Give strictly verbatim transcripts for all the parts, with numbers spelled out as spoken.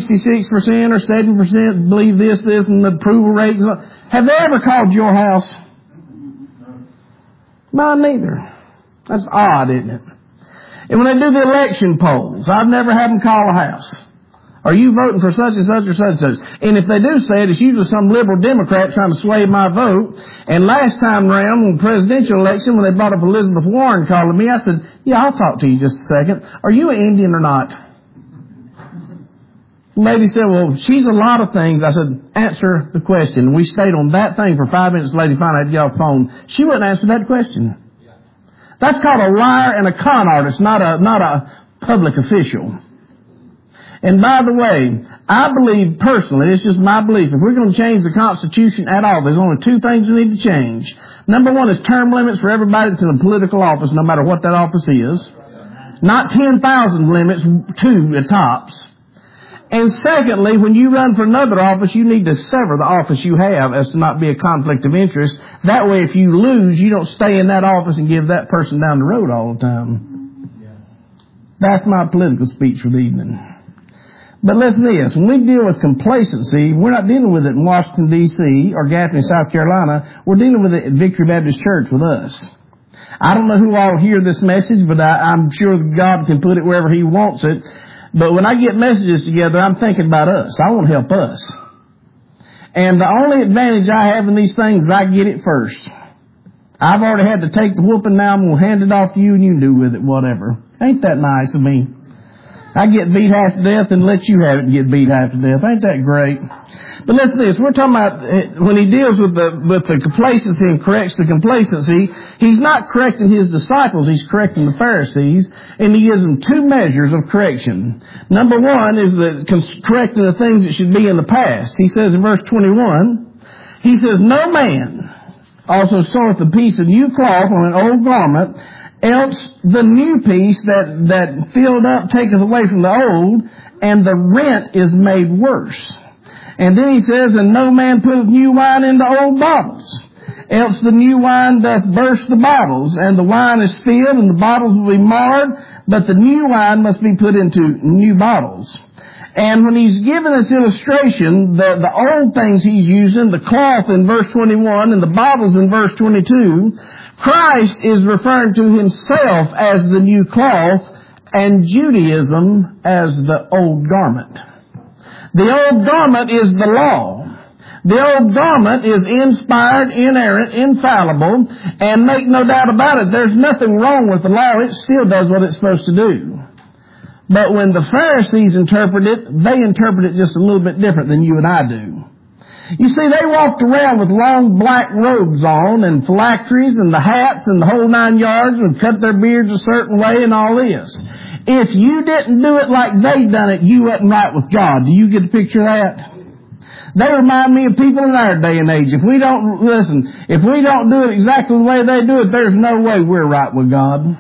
sixty-six percent or seven percent believe this, this, and the approval rate. Have they ever called your house? Mine neither. That's odd, isn't it? And when they do the election polls, I've never had them call a house. Are you voting for such and such or such and such? And if they do say it, it's usually some liberal Democrat trying to sway my vote. And last time around, in the presidential election, when they brought up Elizabeth Warren calling me, I said, yeah, I'll talk to you just a second. Are you an Indian or not? The lady said, well, she's a lot of things. I said, answer the question. We stayed on that thing for five minutes. The lady finally had to get off the phone. She wouldn't answer that question. That's called a liar and a con artist, not a, not a public official. And by the way, I believe personally, it's just my belief, if we're going to change the Constitution at all, there's only two things we need to change. Number one is term limits for everybody that's in a political office, no matter what that office is. Not ten thousand limits, two at tops. And secondly, when you run for another office, you need to sever the office you have as to not be a conflict of interest. That way, if you lose, you don't stay in that office and give that person down the road all the time. That's my political speech for the evening. But listen to this. When we deal with complacency, we're not dealing with it in Washington, D C or Gaffney, South Carolina. We're dealing with it at Victory Baptist Church with us. I don't know who all will hear this message, but I, I'm sure God can put it wherever He wants it. But when I get messages together, I'm thinking about us. I want to help us. And the only advantage I have in these things is I get it first. I've already had to take the whooping. Now I'm going to hand it off to you and you can do with it whatever. Ain't that nice of me? I get beat half to death and let you have it and get beat half to death. Ain't that great? But listen to this. We're talking about when he deals with the with the complacency and corrects the complacency, he's not correcting his disciples. He's correcting the Pharisees. And he gives them two measures of correction. Number one is the correcting the things that should be in the past. He says in verse twenty-one, he says, no man also seweth a piece of new cloth on an old garment, else the new piece that, that filled up taketh away from the old, and the rent is made worse. And then he says, and no man putteth new wine into old bottles, else the new wine doth burst the bottles, and the wine is filled, and the bottles will be marred, but the new wine must be put into new bottles. And when he's given this illustration, the, the old things he's using, the cloth in verse twenty-one and the bottles in verse twenty-two, Christ is referring to himself as the new cloth and Judaism as the old garment. The old garment is the law. The old garment is inspired, inerrant, infallible, and make no doubt about it, there's nothing wrong with the law. It still does what it's supposed to do. But when the Pharisees interpret it, they interpret it just a little bit different than you and I do. You see, they walked around with long black robes on and phylacteries and the hats and the whole nine yards and cut their beards a certain way and all this. If you didn't do it like they done it, you wasn't right with God. Do you get a picture of that? They remind me of people in our day and age. If we don't, listen, if we don't do it exactly the way they do it, there's no way we're right with God.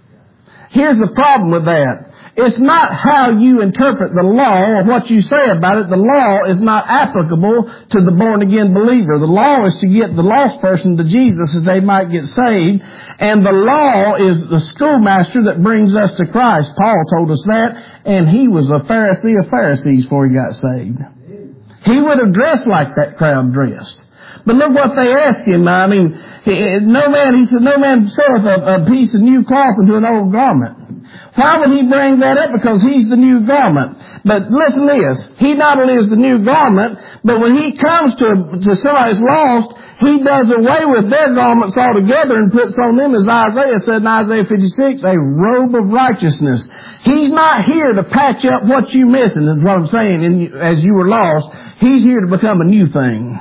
Here's the problem with that. It's not how you interpret the law or what you say about it. The law is not applicable to the born-again believer. The law is to get the lost person to Jesus as they might get saved. And the law is the schoolmaster that brings us to Christ. Paul told us that. And he was a Pharisee of Pharisees before he got saved. He would have dressed like that crowd dressed. But look what they asked him. I mean, he, no man, he said, no man seweth a, a piece of new cloth into an old garment. Why would he bring that up? Because he's the new garment. But listen to this. He not only is the new garment, but when he comes to, to somebody's lost, he does away with their garments altogether and puts on them, as Isaiah said in Isaiah fifty-six, a robe of righteousness. He's not here to patch up what you're missing, is what I'm saying, in, as you were lost. He's here to become a new thing.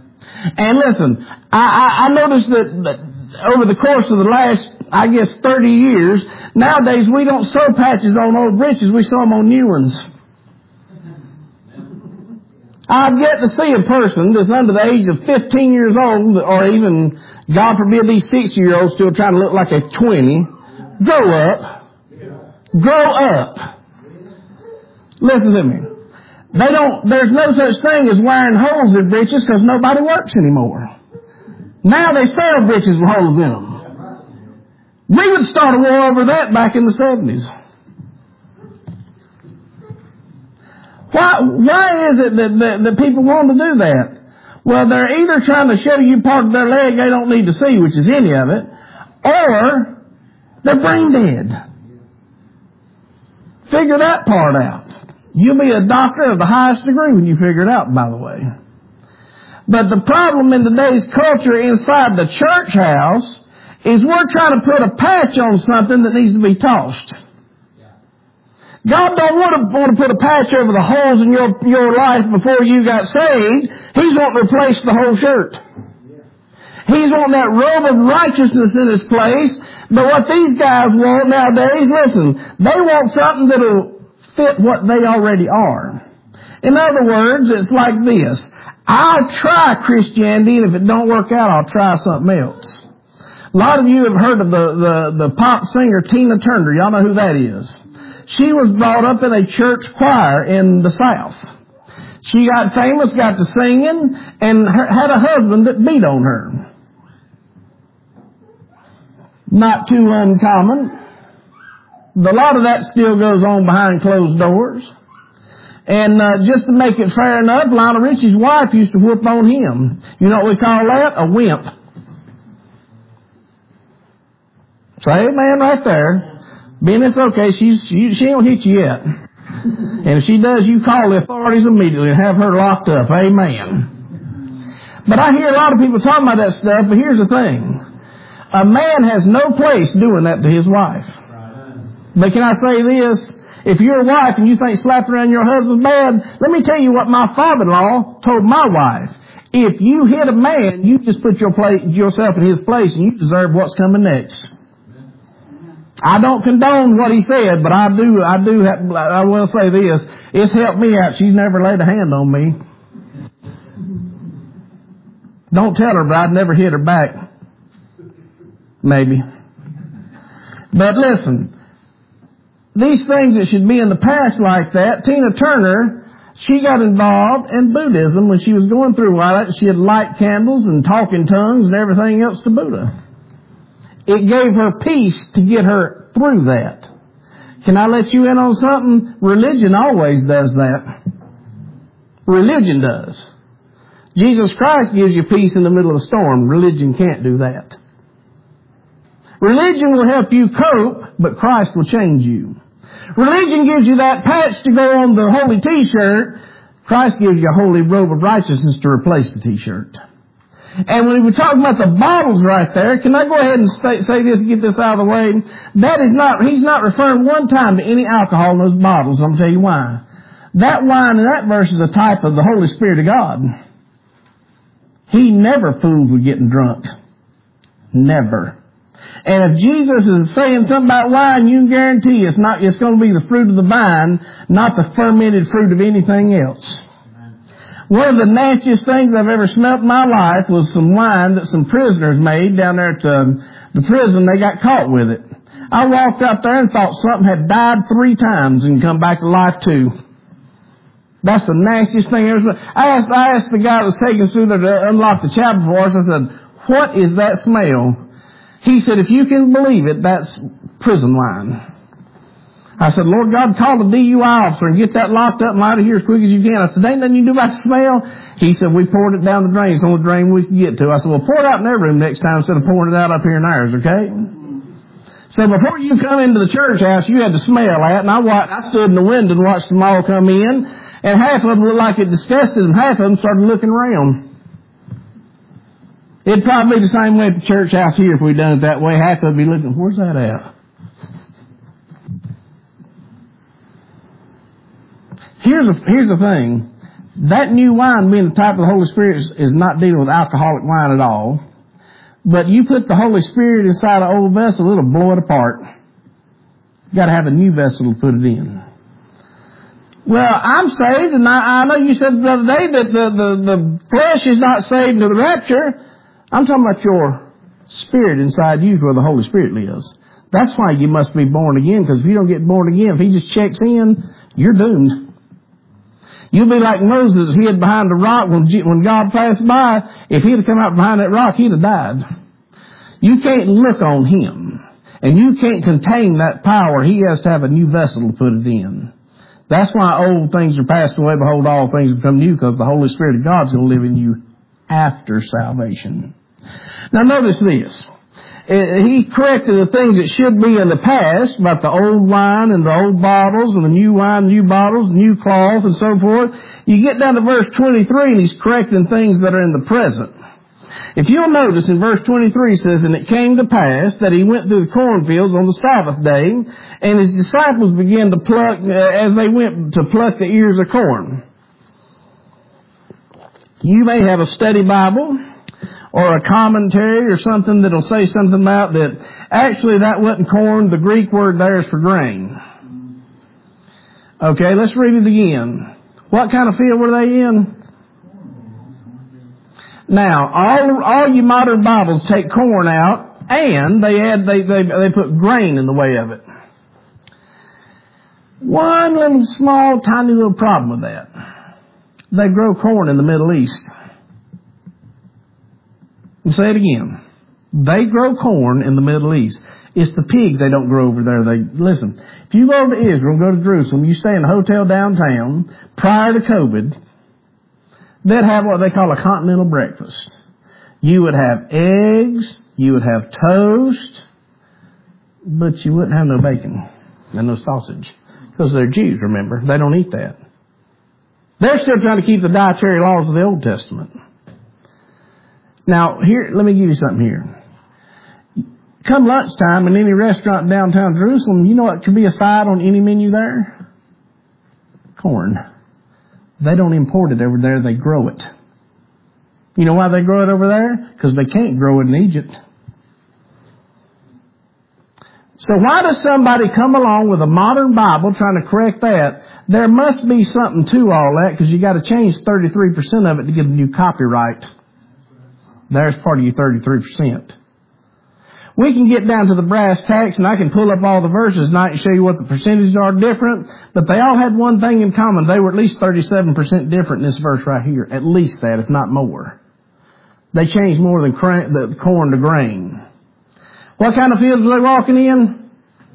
And listen, I, I, I noticed that, that over the course of the last, I guess, thirty years, nowadays we don't sew patches on old breeches, we sew them on new ones. I've yet to see a person that's under the age of fifteen years old, or even, God forbid, these sixty-year-olds still trying to look like a twenty, grow up. Grow up. Listen to me. They don't, there's no such thing as wearing holes in breeches because nobody works anymore. Now they sell breeches with holes in them. We would start a war over that back in the seventies. Why, why is it that, that, that people want to do that? Well, they're either trying to show you part of their leg they don't need to see, which is any of it, or they're brain dead. Figure that part out. You'll be a doctor of the highest degree when you figure it out, by the way. But the problem in today's culture inside the church house is we're trying to put a patch on something that needs to be tossed. God don't want to, want to put a patch over the holes in your, your life before you got saved. He's wanting to replace the whole shirt. He's wanting that robe of righteousness in his place. But what these guys want nowadays, listen, they want something that'll fit what they already are. In other words, it's like this. I'll try Christianity, and if it don't work out, I'll try something else. A lot of you have heard of the, the, the pop singer Tina Turner. Y'all know who that is. She was brought up in a church choir in the South. She got famous, got to singing, and her, had a husband that beat on her. Not too uncommon. A lot of that still goes on behind closed doors. And uh, just to make it fair enough, Lionel Richie's wife used to whoop on him. You know what we call that? A wimp. So, amen right there. Being it's okay, she's, she, she don't hit you yet. And if she does, you call the authorities immediately and have her locked up. Amen. But I hear a lot of people talking about that stuff, but here's the thing. A man has no place doing that to his wife. But can I say this? If you're a wife and you think slapping around your husband's bad, let me tell you what my father-in-law told my wife. If you hit a man, you just put your place, yourself in his place, and you deserve what's coming next. I don't condone what he said, but I do, I do, have, I will say this. It's helped me out. She's never laid a hand on me. Don't tell her, but I'd never hit her back. Maybe. But listen, these things that should be in the past like that, Tina Turner, she got involved in Buddhism when she was going through all that. She had light candles and talking tongues and everything else to Buddha. It gave her peace to get her through that. Can I let you in on something? Religion always does that. Religion does. Jesus Christ gives you peace in the middle of a storm. Religion can't do that. Religion will help you cope, but Christ will change you. Religion gives you that patch to go on the holy t-shirt. Christ gives you a holy robe of righteousness to replace the t-shirt. And when we're talking about the bottles right there, can I go ahead and say, say this and get this out of the way? That is not, he's not referring one time to any alcohol in those bottles. I'm going to tell you why. That wine in that verse is a type of the Holy Spirit of God. He never fooled with getting drunk. Never. And if Jesus is saying something about wine, you can guarantee it's not, it's going to be the fruit of the vine, not the fermented fruit of anything else. One of the nastiest things I've ever smelt in my life was some wine that some prisoners made down there at the, the prison. They got caught with it. I walked out there and thought something had died three times and come back to life too. That's the nastiest thing I ever smelled. I asked, I asked the guy that was taking us through there to unlock the chapel for us. I said, what is that smell? He said, if you can believe it, that's prison wine. I said, Lord God, call the D U I officer and get that locked up and out of here as quick as you can. I said, ain't nothing you can do about the smell? He said, we poured it down the drain. It's the only drain we can get to. I said, well, pour it out in their room next time instead of pouring it out up here in ours, okay? So before you come into the church house, you had to smell that. And I watched, I stood in the window and watched them all come in. And half of them looked like it disgusted them. Half of them started looking around. It'd probably be the same way at the church house here if we'd done it that way. Half of them would be looking, where's that at? Here's, a, here's the thing. That new wine being the type of the Holy Spirit is, is not dealing with alcoholic wine at all. But you put the Holy Spirit inside an old vessel, it'll blow it apart. You've got to have a new vessel to put it in. Well, I'm saved, and I, I know you said the other day that the, the, the flesh is not saved until the rapture. I'm talking about your spirit inside you is where the Holy Spirit lives. That's why you must be born again, because if you don't get born again, if he just checks in, you're doomed. You'll be like Moses hid behind the rock when, when God passed by. If he'd have come out behind that rock, he'd have died. You can't look on him, and you can't contain that power. He has to have a new vessel to put it in. That's why old things are passed away. Behold, all things become new, because the Holy Spirit of God's going to live in you after salvation. Now notice this. He corrected the things that should be in the past about the old wine and the old bottles and the new wine, new bottles, new cloth and so forth. You get down to verse twenty-three and he's correcting things that are in the present. If you'll notice in verse twenty-three it says, and it came to pass that he went through the cornfields on the Sabbath day, and his disciples began to pluck, uh, as they went to pluck the ears of corn. You may have a study Bible or a commentary or something that'll say something about that. Actually, that wasn't corn. The Greek word there is for grain. Okay, let's read it again. What kind of field were they in? Now, all all you modern Bibles take corn out, and they add they they they put grain in the way of it. One little small, tiny little problem with that. They grow corn in the Middle East. I'll say it again. They grow corn in the Middle East. It's the pigs they don't grow over there. They listen. If you go to Israel and go to Jerusalem, you stay in a hotel downtown prior to COVID. They'd have what they call a continental breakfast. You would have eggs, you would have toast, but you wouldn't have no bacon and no sausage. Because they're Jews, remember. They don't eat that. They're still trying to keep the dietary laws of the Old Testament. Now, here, let me give you something here. Come lunchtime in any restaurant in downtown Jerusalem, you know what could be a side on any menu there? Corn. They don't import it over there, they grow it. You know why they grow it over there? Because they can't grow it in Egypt. So why does somebody come along with a modern Bible trying to correct that? There must be something to all that, because you got to change thirty-three percent of it to get a new copyright. There's part of your thirty-three percent. We can get down to the brass tacks, and I can pull up all the verses tonight and show you what the percentages are different, but they all had one thing in common. They were at least thirty-seven percent different in this verse right here. At least that, if not more. They changed more than cra- the corn to grain. What kind of fields are they walking in?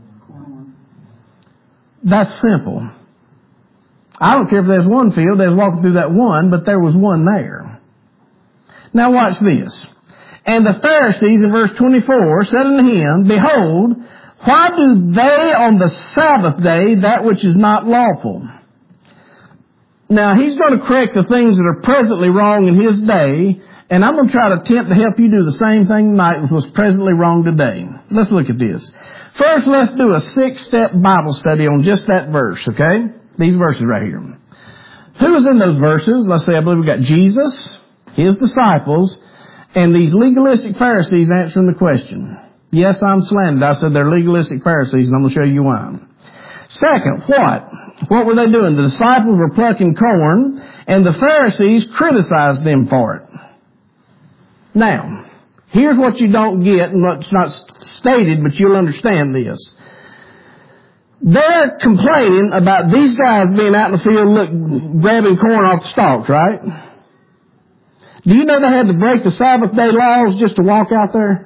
That's simple. I don't care if there's one field, they was walking through that one, but there was one there. Now watch this. And the Pharisees in verse twenty-four said unto him, Behold, why do they on the Sabbath day that which is not lawful? Now he's going to correct the things that are presently wrong in his day, and I'm going to try to attempt to help you do the same thing tonight with what's presently wrong today. Let's look at this. First, let's do a six-step Bible study on just that verse, okay? These verses right here. Who is in those verses? Let's say I believe we've got Jesus, his disciples, and these legalistic Pharisees answering the question. Yes, I'm slandered. I said they're legalistic Pharisees, and I'm going to show you why. Second, what? What were they doing? The disciples were plucking corn, and the Pharisees criticized them for it. Now, here's what you don't get, and what's not stated, but you'll understand this. They're complaining about these guys being out in the field look, grabbing corn off the stalks, right? Do you know they had to break the Sabbath day laws just to walk out there?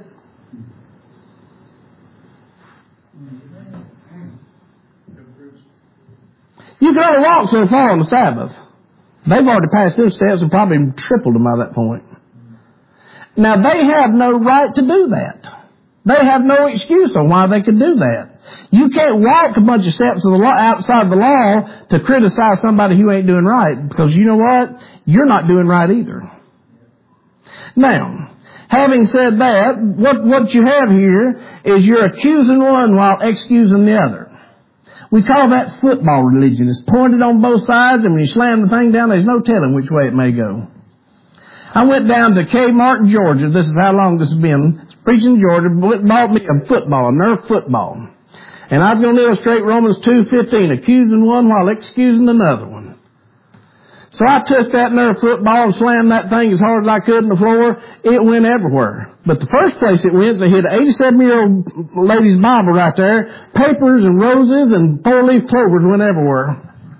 You can only walk so far on the Sabbath. They've already passed those steps and probably tripled them by that point. Now, they have no right to do that. They have no excuse on why they could do that. You can't walk a bunch of steps of the law, outside the law to criticize somebody who ain't doing right, because you know what? You're not doing right either. Now, having said that, what, what you have here is you're accusing one while excusing the other. We call that football religion. It's pointed on both sides, and when you slam the thing down, there's no telling which way it may go. I went down to Kmart, Georgia. This is how long this has been. Preaching in Georgia. Bought me a football, a Nerf football. And I was going to illustrate Romans two fifteen, accusing one while excusing another one. So I took that Nerf football and slammed that thing as hard as I could on the floor. It went everywhere. But the first place it went, they hit an eighty-seven-year-old lady's Bible right there. Papers and roses and four-leaf clovers went everywhere.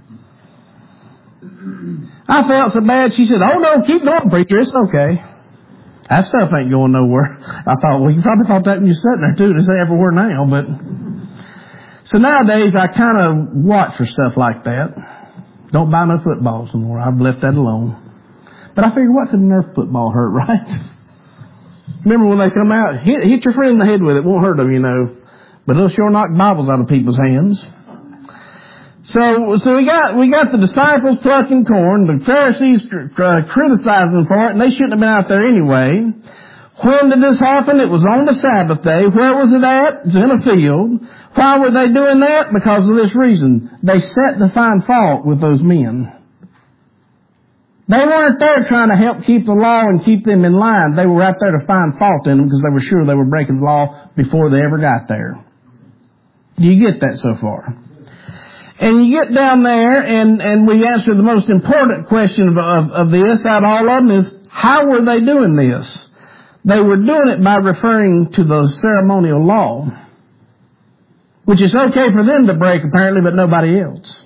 I felt so bad. She said, oh, no, keep going, preacher. It's okay. That stuff ain't going nowhere. I thought, well, you probably thought that when you're sitting there, too. It's everywhere now. But So nowadays I kind of watch for stuff like that. Don't buy no footballs anymore. I've left that alone. But I figure, what could a Nerf football hurt, right? Remember when they come out, hit, hit your friend in the head with it. Won't hurt them, you know. But it'll sure knock Bibles out of people's hands. So, so we got, we got the disciples plucking corn, the Pharisees uh, criticizing for it, and they shouldn't have been out there anyway. When did this happen? It was on the Sabbath day. Where was it at? It was in a field. Why were they doing that? Because of this reason. They set to find fault with those men. They weren't there trying to help keep the law and keep them in line. They were out there to find fault in them because they were sure they were breaking the law before they ever got there. Do you get that so far? And you get down there and, and we answer the most important question of, of, of this out of all of them is, how were they doing this? They were doing it by referring to the ceremonial law, which is okay for them to break apparently, but nobody else.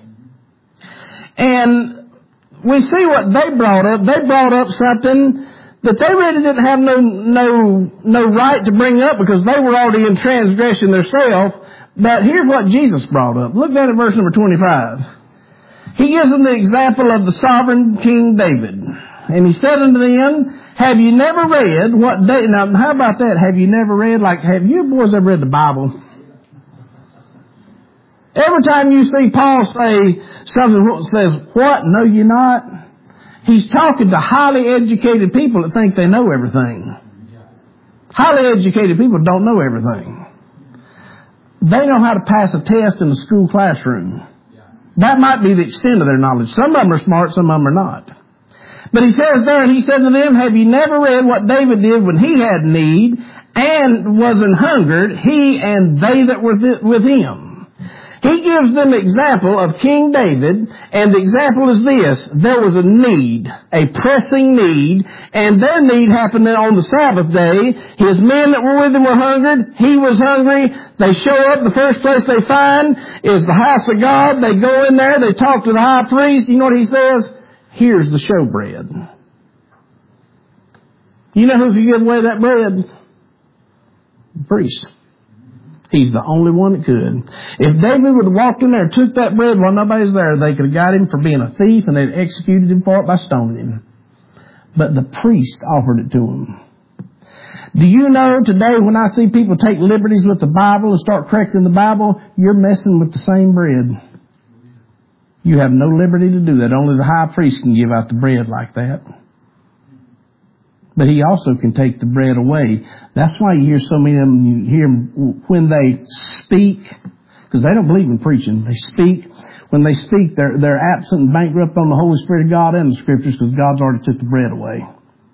And we see what they brought up. They brought up something that they really didn't have no, no, no right to bring up because they were already in transgression themselves. But here's what Jesus brought up. Look down at verse number twenty-five. He gives them the example of the sovereign King David. And he said unto them, have you never read what David... Now, how about that? Have you never read? Like, have you boys ever read the Bible? Every time you see Paul say something that says, what? No, you're not. He's talking to highly educated people that think they know everything. Highly educated people don't know everything. They know how to pass a test in the school classroom. That might be the extent of their knowledge. Some of them are smart, some of them are not. But he says there, and he said to them, have you never read what David did when he had need and was an hungered, he and they that were with him? He gives them example of King David, and the example is this. There was a need, a pressing need, and their need happened on the Sabbath day. His men that were with him were hungered. He was hungry. They show up. The first place they find is the house of God. They go in there. They talk to the high priest. You know what he says? Here's the showbread. You know who could give away that bread? The priest. He's the only one that could. If David would have walked in there and took that bread while nobody's there, they could have got him for being a thief and they'd executed him for it by stoning him. But the priest offered it to him. Do you know today when I see people take liberties with the Bible and start correcting the Bible, you're messing with the same bread. You have no liberty to do that. Only the high priest can give out the bread like that. But he also can take the bread away. That's why you hear so many of them, you hear them when they speak, because they don't believe in preaching. They speak. When they speak, they're, they're absent and bankrupt on the Holy Spirit of God and the Scriptures because God's already took the bread away.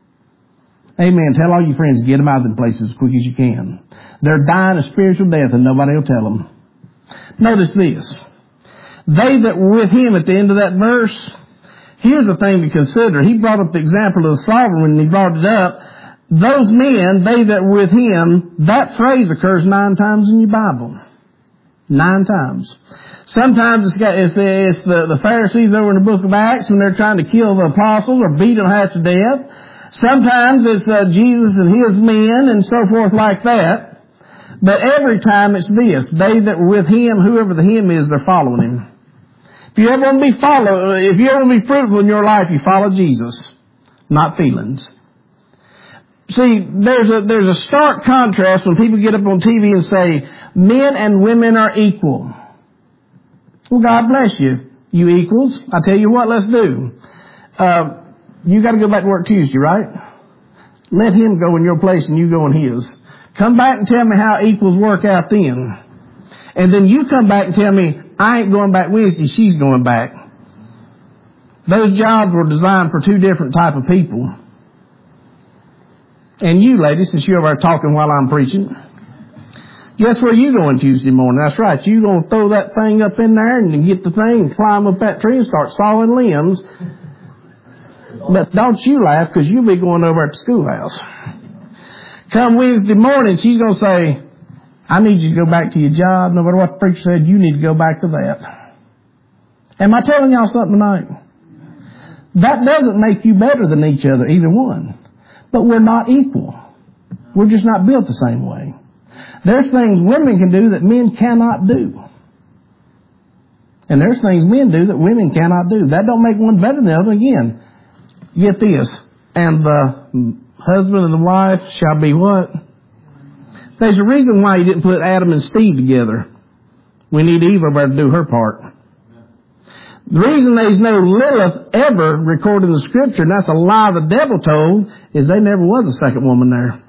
Amen. Tell all your friends, get them out of them places as quick as you can. They're dying a spiritual death and nobody will tell them. Notice this. They that were with him at the end of that verse, here's the thing to consider. He brought up the example of the sovereign when he brought it up. Those men, they that were with him, that phrase occurs nine times in your Bible. Nine times. Sometimes it's, got, it's, the, it's the, the Pharisees over in the book of Acts when they're trying to kill the apostles or beat them half to death. Sometimes it's uh, Jesus and his men and so forth like that. But every time it's this. They that were with him, whoever the him is, they're following him. If you ever want to be follow, if you ever want to be fruitful in your life, you follow Jesus, not feelings. See, there's a there's a stark contrast when people get up on T V and say men and women are equal. Well, God bless you, you equals. I tell you what, let's do. Uh, you got to go back to work Tuesday, right? Let him go in your place and you go in his. Come back and tell me how equals work out then, and then you come back and tell me, I ain't going back Wednesday, she's going back. Those jobs were designed for two different type of people. And you ladies, since you're over there talking while I'm preaching, guess where you going Tuesday morning? That's right, you going to throw that thing up in there and get the thing and climb up that tree and start sawing limbs. But don't you laugh, because you'll be going over at the schoolhouse. Come Wednesday morning, she's going to say, I need you to go back to your job. No matter what the preacher said, you need to go back to that. Am I telling y'all something tonight? That doesn't make you better than each other, either one. But we're not equal. We're just not built the same way. There's things women can do that men cannot do. And there's things men do that women cannot do. That don't make one better than the other. Again, get this. And the husband and the wife shall be what? There's a reason why he didn't put Adam and Steve together. We need Eve over there to do her part. The reason there's no Lilith ever recorded in the Scripture, and that's a lie the devil told, is there never was a second woman there.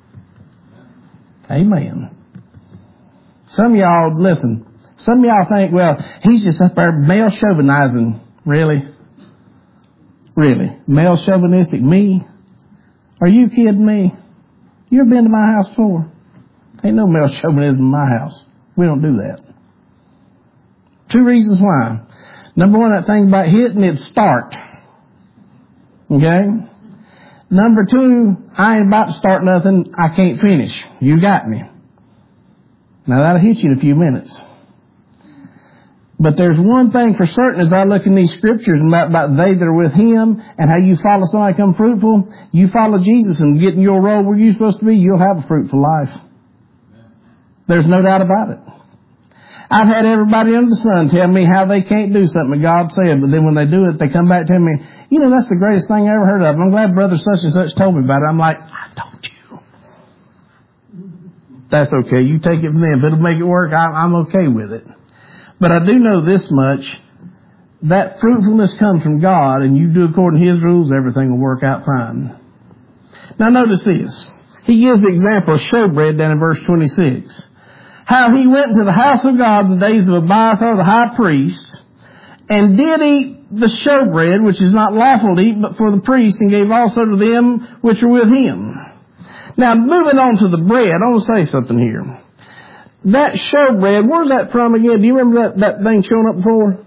Amen. Some of y'all, listen, some of y'all think, well, he's just up there male chauvinizing. Really? Really? Male chauvinistic? Me? Are you kidding me? You ever been to my house before? Ain't no male chauvinism in my house. We don't do that. Two reasons why. Number one, that thing about hitting, it start. Okay? Number two, I ain't about to start nothing I can't finish. You got me. Now that'll hit you in a few minutes. But there's one thing for certain as I look in these scriptures about, about they that are with Him and how you follow somebody become fruitful. You follow Jesus and get in your role where you're supposed to be, you'll have a fruitful life. There's no doubt about it. I've had everybody under the sun tell me how they can't do something that God said, but then when they do it, they come back to me, you know, that's the greatest thing I ever heard of. I'm glad brother such and such told me about it. I'm like, I told you. That's okay. You take it from them. If it'll make it work, I'm okay with it. But I do know this much, that fruitfulness comes from God, and you do according to His rules, everything will work out fine. Now notice this. He gives the example of showbread down in verse twenty-six. How he went into the house of God in the days of Abiathar the high priest, and did eat the showbread, which is not lawful to eat, but for the priest, and gave also to them which are with him. Now, moving on to the bread, I want to say something here. That showbread, where's that from again? Do you remember that, that thing showing up before?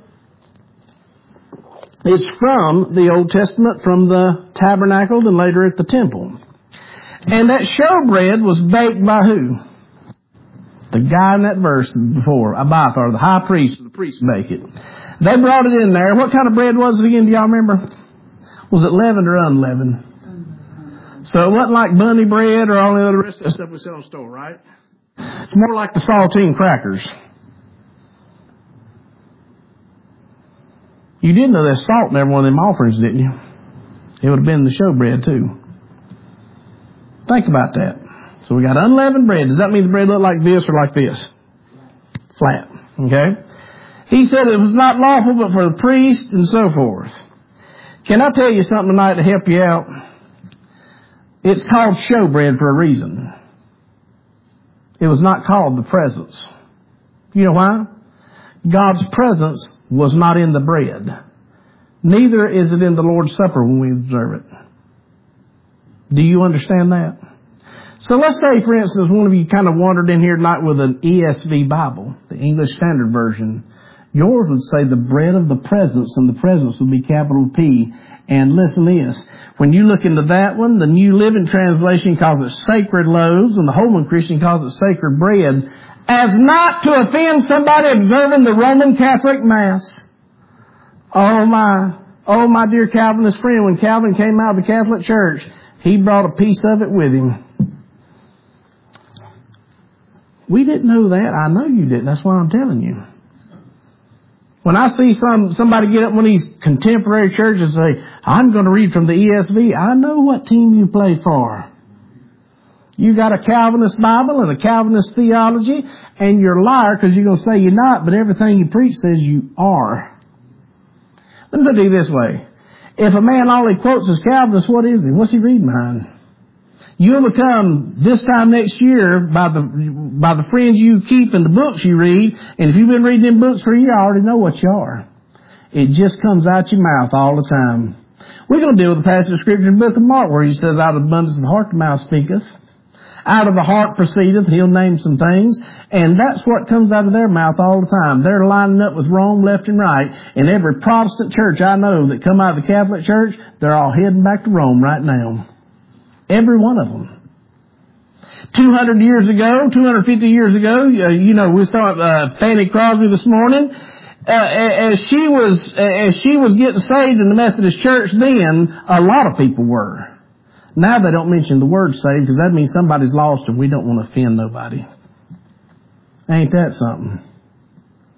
It's from the Old Testament, from the tabernacle and later at the temple. And that showbread was baked by who? The guy in that verse before, Abiathar, the high priest, the priest bake it. They brought it in there. What kind of bread was it again? Do y'all remember? Was it leavened or unleavened? So it wasn't like bunny bread or all the other rest of that stuff we sell in the store, right? It's more like the saltine crackers. You did know there's salt in every one of them offerings, didn't you? It would have been the showbread too. Think about that. So we got unleavened bread. Does that mean the bread looked like this or like this? Flat. Okay? He said it was not lawful but for the priest and so forth. Can I tell you something tonight to help you out? It's called showbread for a reason. It was not called the presence. You know why? God's presence was not in the bread. Neither is it in the Lord's Supper when we observe it. Do you understand that? So let's say, for instance, one of you kind of wandered in here tonight with an E S V Bible, the English Standard Version. Yours would say the bread of the presence, and the presence would be capital P. And listen to this. When you look into that one, the New Living Translation calls it sacred loaves, and the Holman Christian calls it sacred bread, as not to offend somebody observing the Roman Catholic Mass. Oh my, oh my dear Calvinist friend, when Calvin came out of the Catholic Church, he brought a piece of it with him. We didn't know that. I know you didn't. That's why I'm telling you. When I see some somebody get up one of these contemporary churches and say, I'm going to read from the E S V, I know what team you play for. You got a Calvinist Bible and a Calvinist theology, and you're a liar because you're going to say you're not, but everything you preach says you are. Let me put it this way. If a man only quotes as Calvinist, what is he? What's he reading behind? You'll become, this time next year, by the by the friends you keep and the books you read, and if you've been reading them books for a year, I already know what you are. It just comes out your mouth all the time. We're going to deal with the passage of Scripture in the book of Mark, where he says, out of the abundance of the heart the mouth speaketh. Out of the heart proceedeth. He'll name some things. And that's what comes out of their mouth all the time. They're lining up with Rome left and right. And every Protestant church I know that come out of the Catholic Church, they're all heading back to Rome right now. Every one of them. two hundred years ago, two hundred fifty years ago, uh, you know, we saw uh, Fanny Crosby this morning. Uh, as she was, as she was getting saved in the Methodist Church then, a lot of people were. Now they don't mention the word saved because that means somebody's lost and we don't want to offend nobody. Ain't that something?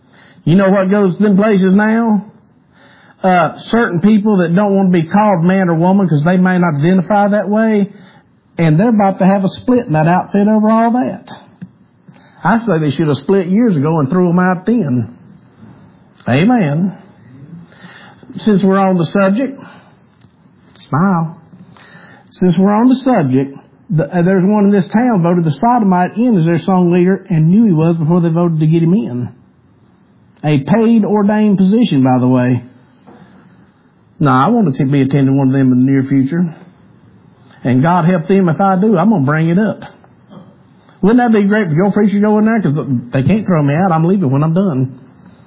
You know what goes to them places now? Uh, certain people that don't want to be called man or woman because they may not identify that way, and they're about to have a split in that outfit over all that. I say they should have split years ago and threw them out then. Amen. Since we're on the subject, smile. Since we're on the subject, the, uh, there's one in this town voted the sodomite in as their song leader and knew he was before they voted to get him in. A paid, ordained position, by the way. No, I want to be attending one of them in the near future. And God help them if I do. I'm going to bring it up. Wouldn't that be great if your preacher go in there? Because they can't throw me out. I'm leaving when I'm done.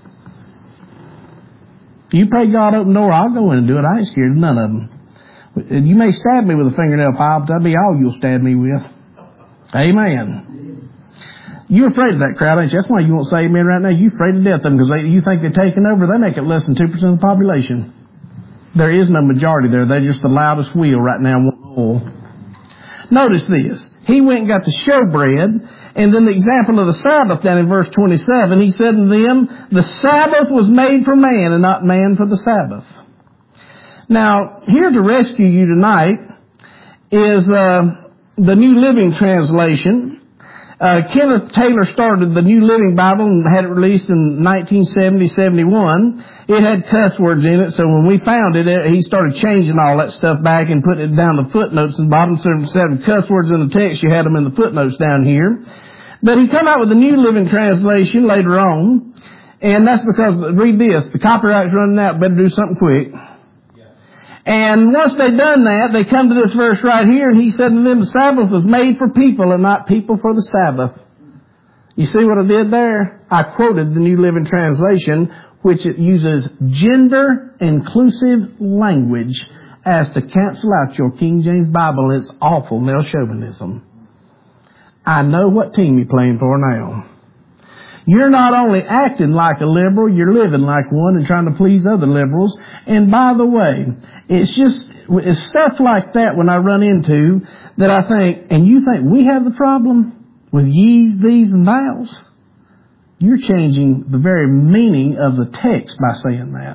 You pray God open the door, I'll go in and do it. I ain't scared of none of them. You may stab me with a fingernail file, but that'll be all you'll stab me with. Amen. You're afraid of that crowd, ain't you? That's why you won't say amen right now. You're afraid to death of them because they, you think they're taking over. They make it less than two percent of the population. There is no majority there. They're just the loudest wheel right now. Notice this. He went and got the showbread, and then the example of the Sabbath down in verse twenty-seven, he said to them, the Sabbath was made for man and not man for the Sabbath. Now, here to rescue you tonight is uh, the New Living Translation. Uh, Kenneth Taylor started the New Living Bible and had it released in nineteen seventy seventy-one. It had cuss words in it, so when we found it, it, he started changing all that stuff back and putting it down the footnotes in the bottom. So instead of cuss words in the text, you had them in the footnotes down here. But he came out with the New Living Translation later on, and that's because, read this, the copyright's running out, better do something quick. And once they've done that, they come to this verse right here, and he said to them, the Sabbath was made for people and not people for the Sabbath. You see what I did there? I quoted the New Living Translation, which it uses gender-inclusive language as to cancel out your King James Bible and its awful male chauvinism. I know what team you're playing for now. You're not only acting like a liberal, you're living like one and trying to please other liberals. And by the way, it's just it's stuff like that when I run into that I think, and you think we have the problem with ye's, these, and thous? You're changing the very meaning of the text by saying that.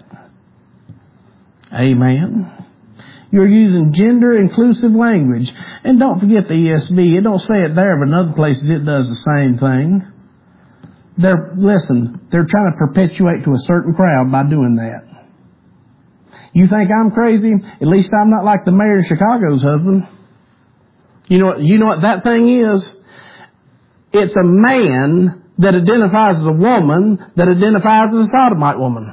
Amen. You're using gender-inclusive language. And don't forget the E S V. It don't say it there, but in other places it does the same thing. They're, listen, they're trying to perpetuate to a certain crowd by doing that. You think I'm crazy? At least I'm not like the mayor of Chicago's husband. You know what, you know what that thing is? It's a man that identifies as a woman that identifies as a sodomite woman.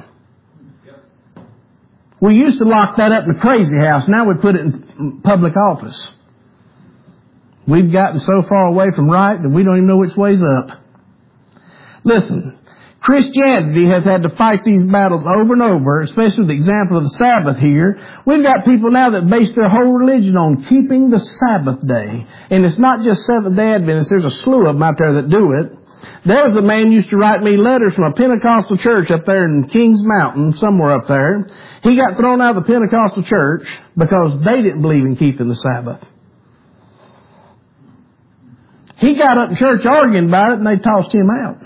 We used to lock that up in the crazy house. Now we put it in public office. We've gotten so far away from right that we don't even know which way's up. Listen, Christianity has had to fight these battles over and over, especially with the example of the Sabbath here. We've got people now that base their whole religion on keeping the Sabbath day. And it's not just Seventh-day Adventists. There's a slew of them out there that do it. There was a man who used to write me letters from a Pentecostal church up there in Kings Mountain, somewhere up there. He got thrown out of the Pentecostal church because they didn't believe in keeping the Sabbath. He got up in church arguing about it and they tossed him out.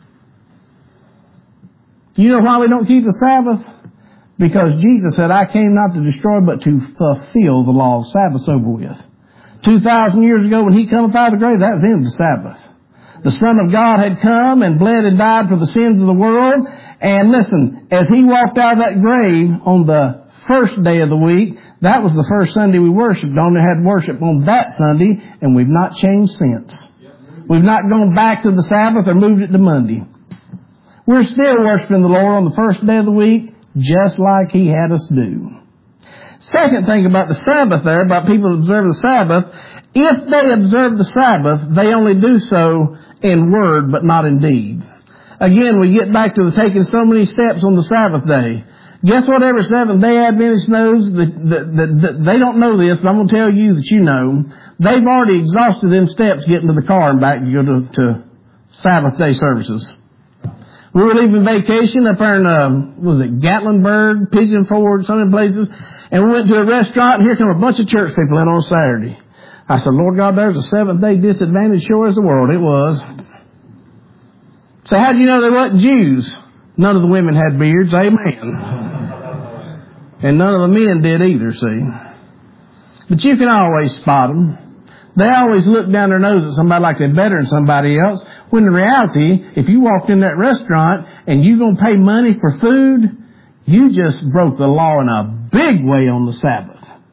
You know why we don't keep the Sabbath? Because Jesus said, I came not to destroy but to fulfill the law. Sabbath's over with. Two thousand years ago when he come up out of the grave, that was the end of the Sabbath. The Son of God had come and bled and died for the sins of the world. And listen, as he walked out of that grave on the first day of the week, that was the first Sunday we worshiped. Only had worship on that Sunday, and we've not changed since. We've not gone back to the Sabbath or moved it to Monday. We're still worshiping the Lord on the first day of the week, just like He had us do. Second thing about the Sabbath there, about people that observe the Sabbath, if they observe the Sabbath, they only do so in word, but not in deed. Again, we get back to the taking so many steps on the Sabbath day. Guess what every Seventh-day Adventist knows? That, that, that, that they don't know this, but I'm going to tell you that you know. They've already exhausted them steps getting to the car and back to go to, to Sabbath day services. We were leaving vacation up there in, uh, was it Gatlinburg, Pigeon Forge, some of the places, and we went to a restaurant, and here come a bunch of church people in on Saturday. I said, Lord God, there's a seventh-day disadvantage sure as the world. It was. So how did you know they wasn't Jews? None of the women had beards, amen. And none of the men did either, see. But you can always spot them. They always look down their nose at somebody like they're better than somebody else. When in reality, if you walked in that restaurant and you're going to pay money for food, you just broke the law in a big way on the Sabbath.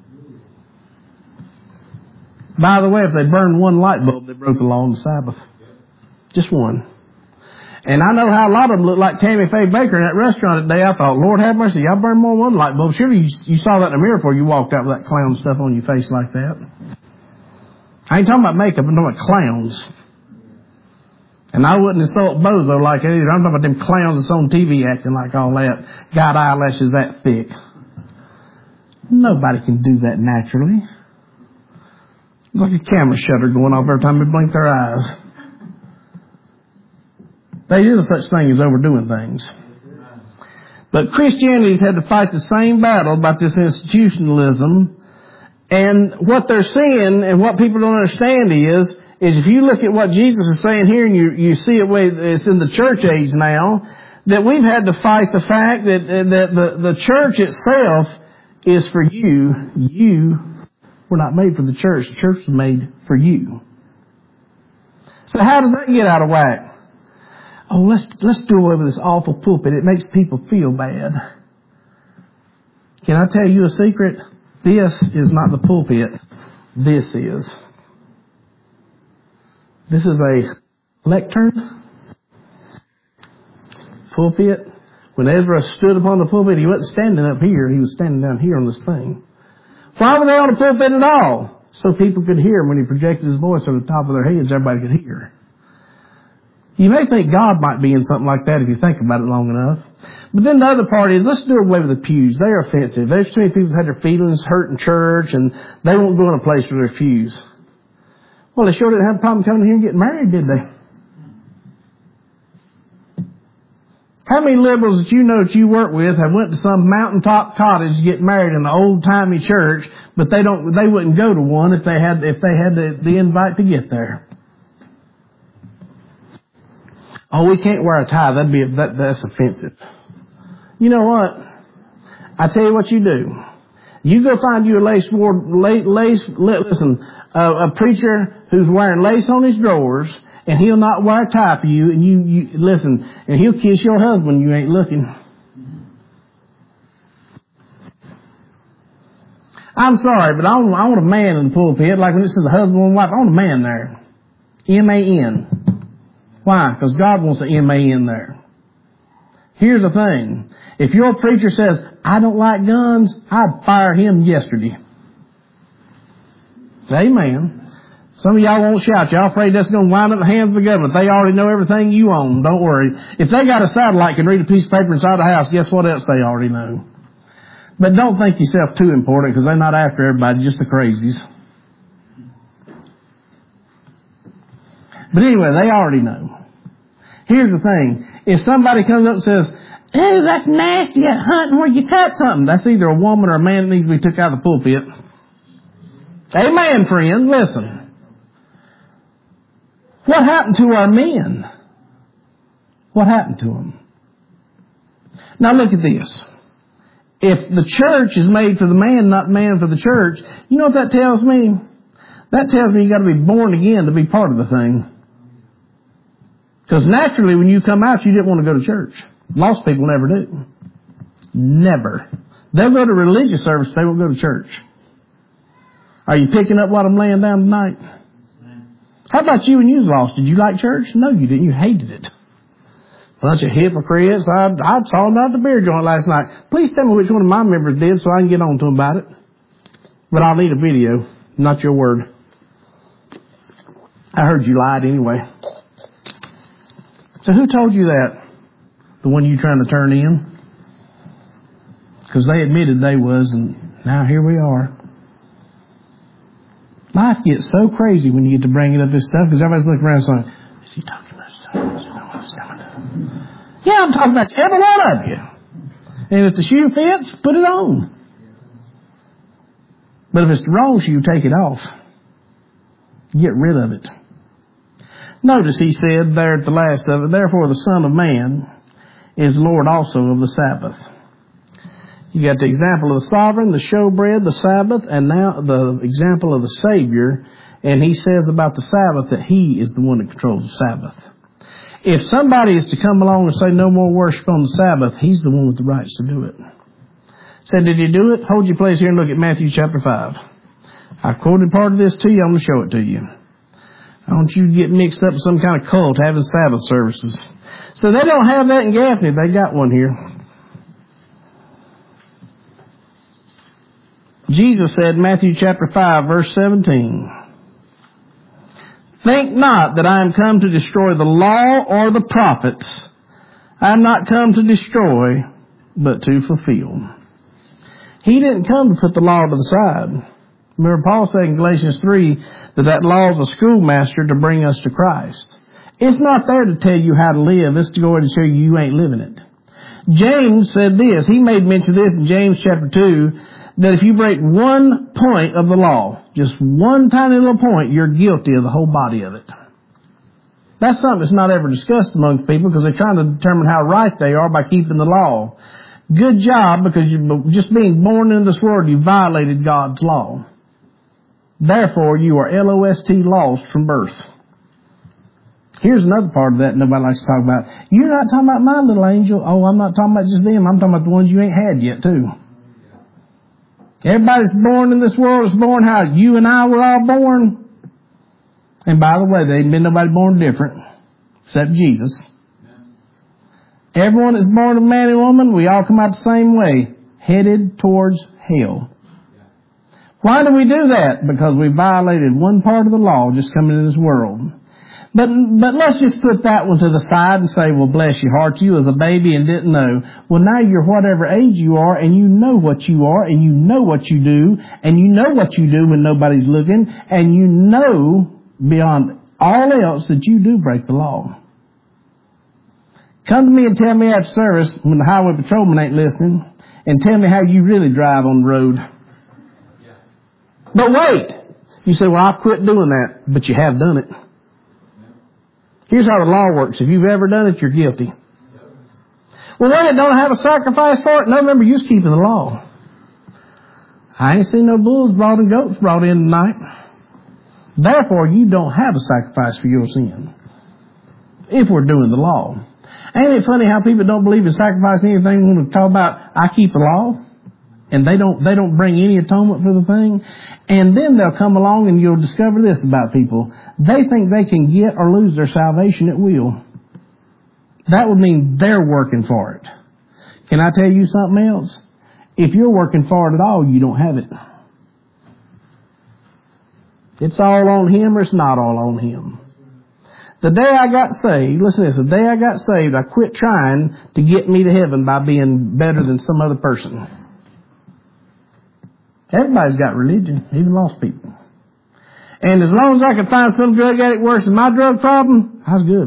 By the way, if they burned one light bulb, they broke the law on the Sabbath. Just one. And I know how a lot of them look like Tammy Faye Baker in that restaurant that day. I thought, Lord have mercy, y'all burned more than one light bulb. Surely you, you saw that in the mirror before you walked out with that clown stuff on your face like that. I ain't talking about makeup, I'm talking about clowns. And I wouldn't insult Bozo like that either. I'm talking about them clowns that's on T V acting like all that. Got eyelashes that thick. Nobody can do that naturally. It's like a camera shutter going off every time they blink their eyes. There is such thing as overdoing things. But Christianity's had to fight the same battle about this institutionalism. And what they're seeing and what people don't understand is, is if you look at what Jesus is saying here and you, you see it way it's in the church age now, that we've had to fight the fact that, that the, the church itself is for you. You were not made for the church. The church was made for you. So how does that get out of whack? Oh, let's, let's do away with this awful pulpit. It makes people feel bad. Can I tell you a secret? This is not the pulpit. This is. This is a lectern. Pulpit. When Ezra stood upon the pulpit, he wasn't standing up here. He was standing down here on this thing. Why were they on the pulpit at all? So people could hear him when he projected his voice over the top of their heads. Everybody could hear. You may think God might be in something like that if you think about it long enough. But then the other part is, let's do away with the pews. They're offensive. There's too many people who had their feelings hurt in church and they won't go in a place where they're pews. Well, they sure didn't have a problem coming here and getting married, did they? How many liberals that you know that you work with have went to some mountaintop cottage to get married in an old-timey church, but they don't, they wouldn't go to one if they had, if they had the, the invite to get there? Oh, we can't wear a tie. That'd be, that, that's offensive. You know what? I tell you what you do. You go find you a lace, lace, lace listen, uh, a preacher who's wearing lace on his drawers, and he'll not wear a tie for you, and you, you, listen, and he'll kiss your husband, you ain't looking. I'm sorry, but I want, I want a man in the pulpit, like when it says a husband and wife, I want a man there. M A N. Why? Because God wants an M A in there. Here's the thing. If your preacher says, I don't like guns, I'd fire him yesterday. Amen. Some of y'all won't shout. Y'all afraid that's going to wind up in the hands of the government. They already know everything you own. Don't worry. If they got a satellite can read a piece of paper inside the house, guess what else they already know? But don't think yourself too important because they're not after everybody, just the crazies. But anyway, they already know. Here's the thing. If somebody comes up and says, oh, that's nasty, that hunting where you cut something. That's either a woman or a man that needs to be took out of the pulpit. Amen, friend. Listen. What happened to our men? What happened to them? Now look at this. If the church is made for the man, not man for the church, you know what that tells me? That tells me you got to be born again to be part of the thing. Because naturally, when you come out, you didn't want to go to church. Lost people never do. Never. They'll go to religious service, they won't go to church. Are you picking up what I'm laying down tonight? How about you when you was lost? Did you like church? No, you didn't. You hated it. Bunch of hypocrites. I, I saw them out the beer joint last night. Please tell me which one of my members did so I can get on to them about it. But I'll need a video, not your word. I heard you lied anyway. So who told you that? The one you trying to turn in? Because they admitted they was, and now here we are. Life gets so crazy when you get to bringing up this stuff because everybody's looking around saying, is he talking about stuff? Is he talking about stuff? Yeah, I'm talking about every one of you. And if the shoe fits, put it on. But if it's the wrong shoe, take it off. Get rid of it. Notice he said there at the last of it, therefore the Son of Man is Lord also of the Sabbath. You got the example of the sovereign, the showbread, the Sabbath, and now the example of the Savior. And he says about the Sabbath that he is the one that controls the Sabbath. If somebody is to come along and say no more worship on the Sabbath, he's the one with the rights to do it. Said, did he do it? Hold your place here and look at Matthew chapter five. I quoted part of this to you. I'm going to show it to you. I don't want you to get mixed up with some kind of cult having Sabbath services. So they don't have that in Gaffney. They got one here. Jesus said, Matthew chapter five, verse seventeen, think not that I am come to destroy the law or the prophets. I am not come to destroy, but to fulfill. He didn't come to put the law to the side. Remember, Paul said in Galatians three that that law is a schoolmaster to bring us to Christ. It's not there to tell you how to live. It's to go ahead and show you you ain't living it. James said this. He made mention of this in James chapter two, that if you break one point of the law, just one tiny little point, you're guilty of the whole body of it. That's something that's not ever discussed among people because they're trying to determine how right they are by keeping the law. Good job, because you, just being born into this world, you violated God's law. Therefore, you are L O S T, lost from birth. Here's another part of that nobody likes to talk about. You're not talking about my little angel. Oh, I'm not talking about just them. I'm talking about the ones you ain't had yet, too. Everybody's born in this world is born how you and I were all born. And by the way, there ain't been nobody born different except Jesus. Everyone that's born of man and woman, we all come out the same way, headed towards hell. Why do we do that? Because we violated one part of the law just coming into this world. But but let's just put that one to the side and say, well, bless your heart, you was a baby and didn't know. Well, now you're whatever age you are, and you know what you are, and you know what you do, and you know what you do when nobody's looking, and you know beyond all else that you do break the law. Come to me and tell me after service, when the highway patrolman ain't listening, and tell me how you really drive on the road. Yeah. But wait! You say, well, I've quit doing that, but you have done it. Here's how the law works. If you've ever done it, you're guilty. Well, then it don't have a sacrifice for it. No, remember, you're keeping the law. I ain't seen no bulls brought and goats brought in tonight. Therefore, you don't have a sacrifice for your sin. If we're doing the law. Ain't it funny how people don't believe in sacrificing anything when we talk about, I keep the law? And they don't, they don't bring any atonement for the thing. And then they'll come along and you'll discover this about people. They think they can get or lose their salvation at will. That would mean they're working for it. Can I tell you something else? If you're working for it at all, you don't have it. It's all on Him or it's not all on Him. The day I got saved, listen to this, the day I got saved, I quit trying to get me to heaven by being better than some other person. Everybody's got religion, even lost people. And as long as I could find some drug addict worse than my drug problem, I was good.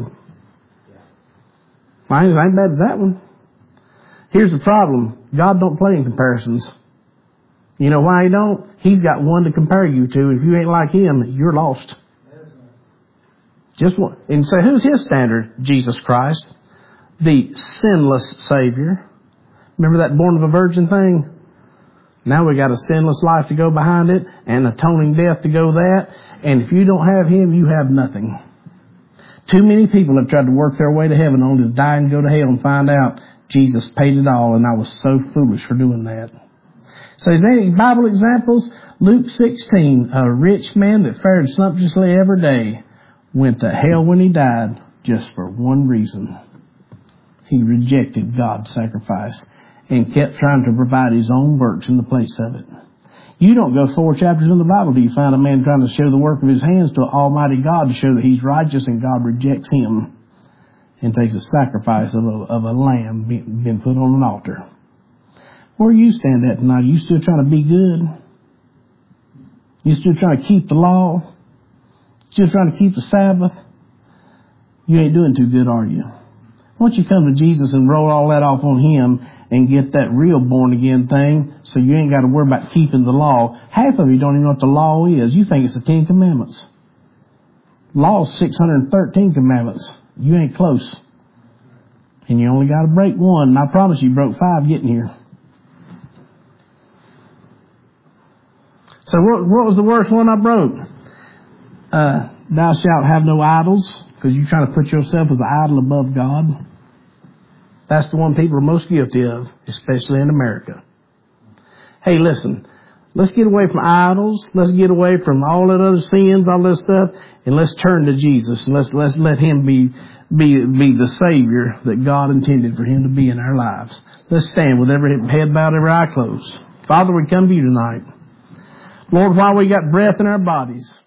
Mine ain't bad as that one. Here's the problem. God don't play in comparisons. You know why He don't? He's got one to compare you to. If you ain't like Him, you're lost. Just one. And say, who's His standard? Jesus Christ, the sinless Savior. Remember that born of a virgin thing? Now we got a sinless life to go behind it and atoning death to go that. And if you don't have Him, you have nothing. Too many people have tried to work their way to heaven only to die and go to hell and find out Jesus paid it all and I was so foolish for doing that. So is there any Bible examples? Luke sixteen, a rich man that fared sumptuously every day went to hell when he died just for one reason. He rejected God's sacrifice and kept trying to provide his own works in the place of it. You don't go four chapters in the Bible till you find a man trying to show the work of his hands to Almighty God to show that he's righteous and God rejects him and takes a sacrifice of a, of a lamb being, being put on an altar. Where you stand at tonight? Are you still trying to be good? You still trying to keep the law? Still trying to keep the Sabbath? You ain't doing too good, are you? Once you come to Jesus and roll all that off on Him and get that real born again thing, so you ain't got to worry about keeping the law. Half of you don't even know what the law is. You think it's the Ten Commandments. Law is six hundred thirteen commandments. You ain't close. And you only got to break one. And I promise you, you broke five getting here. So what, what was the worst one I broke? Uh, thou shalt have no idols, because you're trying to put yourself as an idol above God. That's the one people are most guilty of, especially in America. Hey, listen, let's get away from idols. Let's get away from all that other sins, all this stuff, and let's turn to Jesus, and let's let's let Him be be be the Savior that God intended for Him to be in our lives. Let's stand with every head bowed, every eye closed. Father, we come to you tonight. Lord, while we got breath in our bodies,